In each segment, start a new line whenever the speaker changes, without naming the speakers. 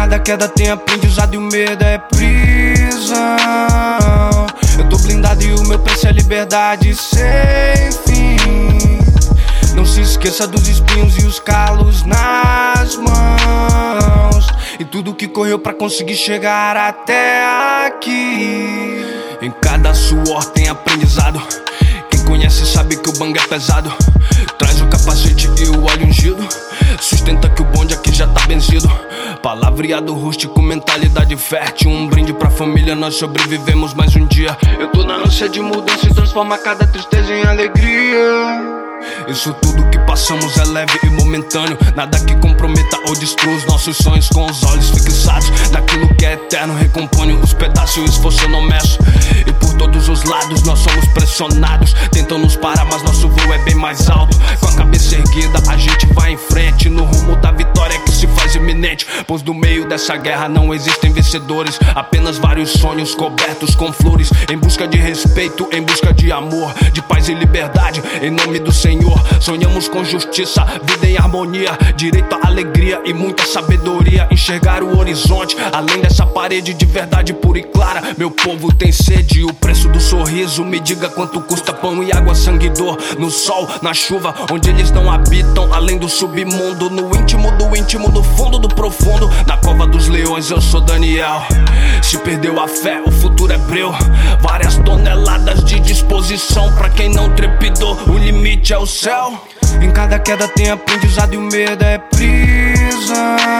cada queda tem aprendizado e o medo é prisão. Eu tô blindado e o meu preço é liberdade sem fim. Não se esqueça dos espinhos e os calos nas mãos, e tudo que correu pra conseguir chegar até aqui. Em cada suor tem aprendizado. Quem conhece sabe que o bang é pesado. Traz o capacete e o óleo ungido. Sustenta que o bonde aqui já tá benzido. Palavreado rústico, mentalidade fértil. Um brinde pra família, nós sobrevivemos mais um dia. Eu tô na ânsia de mudança e transforma cada tristeza em alegria. Isso tudo que passamos é leve e momentâneo. Nada que comprometa ou destrua os nossos sonhos. Com os olhos fixados naquilo que é eterno. Recomponho os pedaços e o esforço eu não meço. E por todos os lados nós somos pressionados. Tentam nos parar, mas nosso voo é bem mais alto. Com a cabeça erguida a gente vai em frente, no rumo da vitória que se faz iminente. Pois no meio dessa guerra não existem vencedores, apenas vários sonhos cobertos com flores. Em busca de respeito, em busca de amor, de paz e liberdade, em nome do Senhor. Sonhamos com justiça, vida em harmonia, direito à alegria e muita sabedoria. Enxergar o horizonte, além dessa parede de verdade pura e clara. Meu povo tem sede, o preço do sorriso. Me diga quanto custa pão e água, sangue e dor. No sol, na chuva, onde eles não habitam, além do submundo. No íntimo do íntimo, no fundo do profundo. Na cova dos leões eu sou Daniel. Se perdeu a fé, o futuro é breu. Várias toneladas de disposição pra quem não trepidou. O limite é o céu. Em cada queda tem aprendizado e o medo é prisão.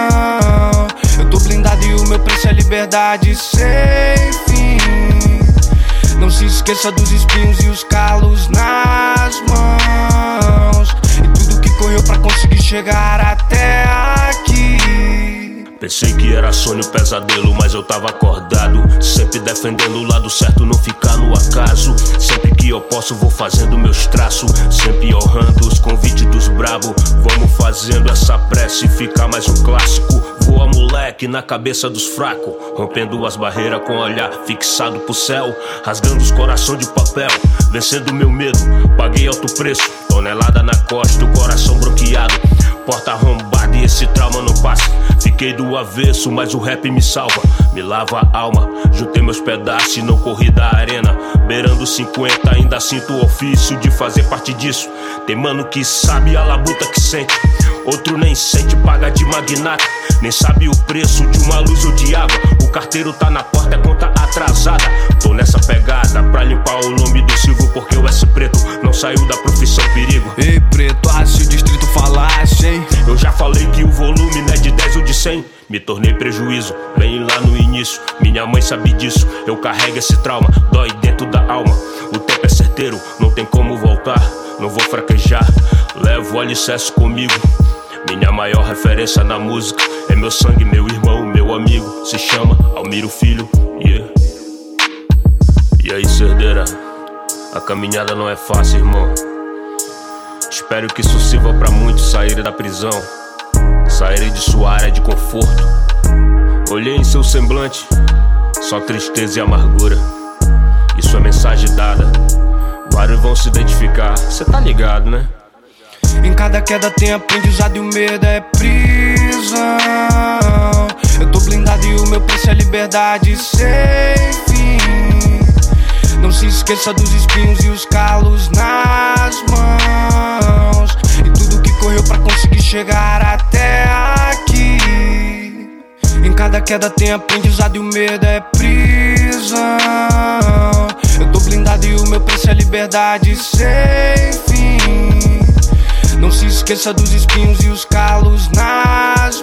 Eu tô blindado e o meu preço é liberdade sem fim. Não se esqueça dos espinhos e os calos nas mãos, e tudo que correu pra conseguir chegar até aqui.
Pensei que era sonho, pesadelo, mas eu tava acordado. Sempre defendendo o lado certo, não ficar no acaso. Sempre que eu posso vou fazendo meus traços, sempre honrando os convites dos brabo. Vamos fazendo essa prece ficar mais um clássico. Voa moleque na cabeça dos fracos, rompendo as barreiras com o olhar fixado pro céu. Rasgando os corações de papel, vencendo meu medo. Paguei alto preço, tonelada na costa, o coração bronqueado, porta arrombada e esse trauma não passa. Fiquei do avesso, mas o rap me salva, me lava a alma. Juntei meus pedaços e não corri da arena. Beirando 50, ainda sinto o ofício de fazer parte disso. Tem mano que sabe a labuta que sente, outro nem sente, paga de magnata. Nem sabe o preço de uma luz ou de água. O carteiro tá na porta, é conta atrasada. Tô nessa pegada pra limpar o nome do Silvio, porque o S preto não saiu da profissão perigo.
Ei preto, se o distrito falasse, hein?
Eu já falei que o volume não é de 10 ou de 100. Me tornei prejuízo, bem lá no início. Minha mãe sabe disso, eu carrego esse trauma, dói dentro da alma. O tempo é certeiro, não tem como voltar. Não vou fraquejar, levo o alicerce comigo. Minha maior referência na música é meu sangue, meu irmão, meu amigo. Se chama Almiro Filho, yeah. E aí, Cerdeira, a caminhada não é fácil, irmão. Espero que isso sirva pra muitos saírem da prisão, saírem de sua área de conforto. Olhei em seu semblante, só tristeza e amargura. Isso é mensagem dada, vários vão se identificar, cê tá ligado, né?
Em cada queda tem aprendizado e o medo é prisão. Eu tô blindado e o meu preço é liberdade sem fim. Não se esqueça dos espinhos e os calos nas mãos, e tudo que correu pra conseguir chegar até aqui. Em cada queda tem aprendizado e o medo é prisão. Eu tô blindado e o meu preço é liberdade sem fim. Não se esqueça dos espinhos e os calos nas